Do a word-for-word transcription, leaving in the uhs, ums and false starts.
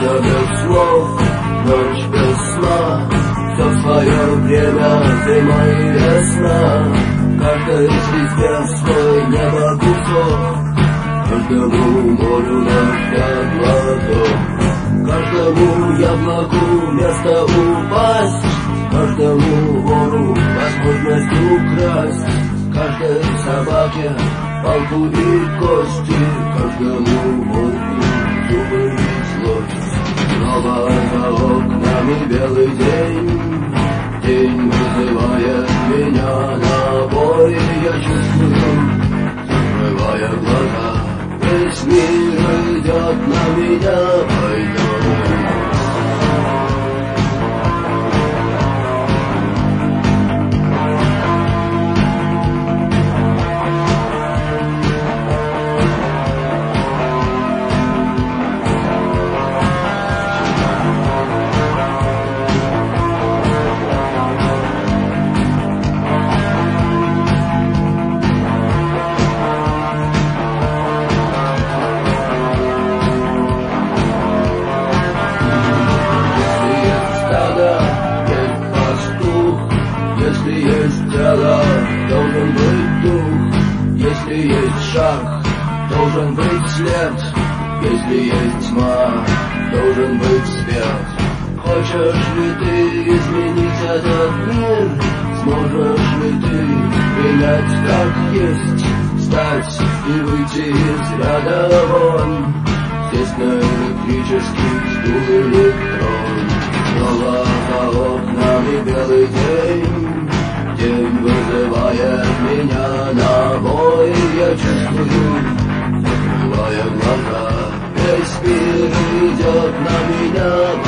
Утро без слов, ночь без сна, все в свое время, зима и весна. Каждой звезде свой небо кусок, каждому морю наш глоток, каждому яблоку место упасть, каждому вору возможность украсть, каждой собаке палку и кости, каждому волку зубы и злость. Снова за окнами белый день, день вызывает меня на бой. Я чувствую, закрывая глаза, весь мир идет на меня войной. Если есть тело, должен быть дух. Если есть шаг, должен быть след. Если есть тьма, должен быть свет. Хочешь ли ты изменить этот мир? Сможешь ли ты принять как есть? Встать и выйти из ряда вон, сесть на электрический стул или трон. Снова за окнами белый день, день вызывает меня на бой. Я чувствую, закрывая глаза, весь мир идет на меня.